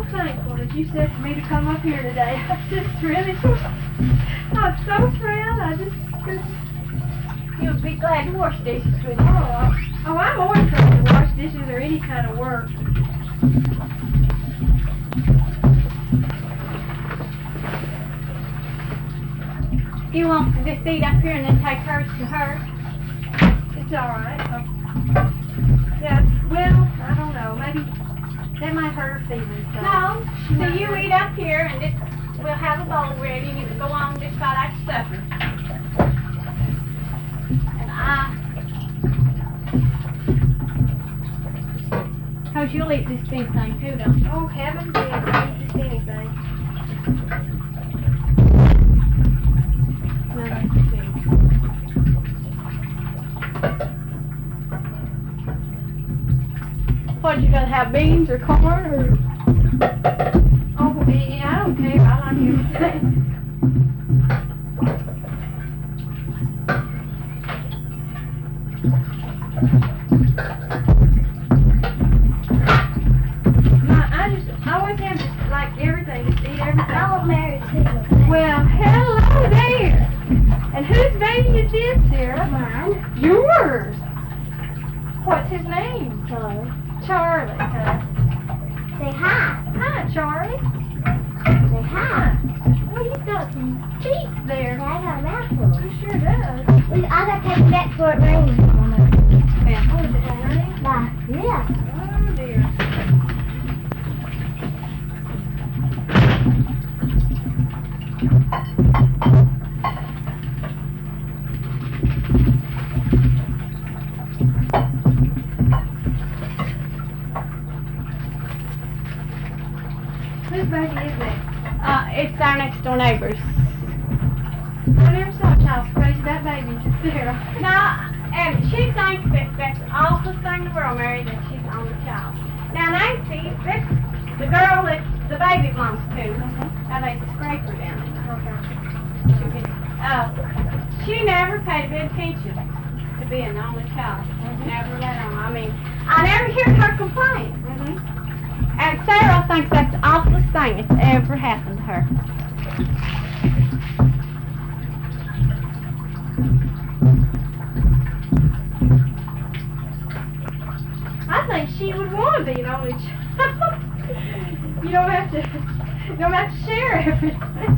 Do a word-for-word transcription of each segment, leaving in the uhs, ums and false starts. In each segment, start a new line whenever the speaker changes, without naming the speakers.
thankful that you said for me to come up here today. I just really, I'm so thrilled. I just, just
You would be glad to wash dishes with
oh,
you.
I- oh, I'm always ready to wash dishes or any kind of work.
You want to just eat up here and then take hers to her?
It's all right. Uh, yeah, well, I don't know. Maybe that might hurt her feelings. So.
No.
She
So
might
you
hurt-
eat up here and just we'll have a bowl ready and you can go on and just about after supper. And I Cause you'll eat this big thing too, don't you?
Oh, heavens, yeah, I eat just anything.
No, that's big. What, you gonna have beans or corn or?
Oh, yeah, I don't care. I like everything. My, I just, I always have to like everything, just eat everything.
I want Mary to see
Well, hello there. And whose baby is this, Sarah?
mine.
Yours. What's his name?
Sorry.
Charlie. Huh?
Say hi.
Hi, Charlie.
Say hi.
Well, you've got some teeth there.
I got a mouthful.
You sure does.
We, I got to take it back for it rains.
Oh, is it raining?
Why? Yeah.
Oh, dear. Whose baby is that?
Uh, it's our next door neighbors.
I never saw a child so crazy that baby, just Sarah.
Now, and she thinks that that's the awfulest thing in the world, Mary, that she's the only child. Now, Nancy, this the girl that the baby belongs to. Now, there's a scraper down there. She can- Uh, she never paid a bit of attention to being the only child. Never let on. I mean, I never hear her complain.
Mm-hmm.
And Sarah thinks that's the awfulest thing that's ever happened to her.
I think she would want to be an only child. You don't have to, you don't have to share everything.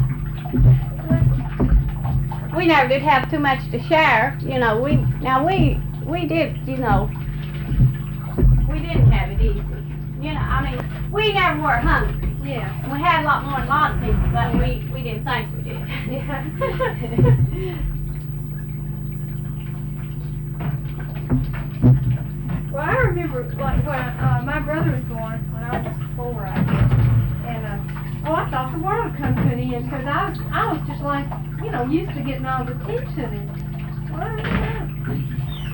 We never did have too much to share, you know, we, now we, we did, you know, we didn't have it easy. You know, I mean, we never were hungry.
Yeah.
We had a lot more than a lot of people, but we, we didn't think we did.
Yeah. Well, I remember, like, when uh, my brother was born, when I was four, I guess, and, uh, oh, I thought the world would come to an end, because I was, I was just like, you know, used to getting all the attention, and, well, I don't know.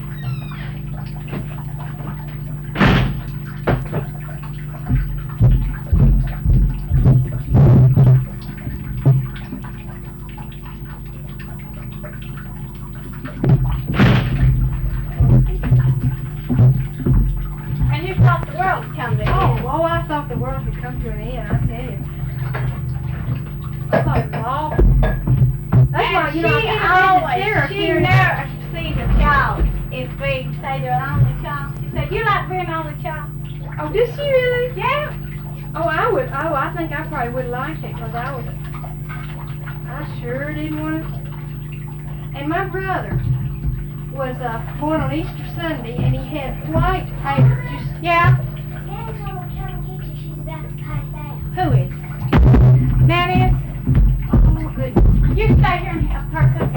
And you thought the world would come to an
Oh,
end.
oh, I thought the world would come to an end, I tell you. I thought it was awful. That's why,
And
you know,
she
I can't
always,
Sarah
she
carried-
never sees a child if we say they're an only child. She said, you like being an only child?
Oh, did she really?
Yeah.
Oh, I would, oh, I think I probably would like it, because I was, I sure didn't want it. And my brother was, uh, born on Easter Sunday, and he had white hair, just,
Yeah.
Dad's gonna come and get you. She's about to pass out.
Who is? Nanny is?
oh, goodness.
You stay here and have her cook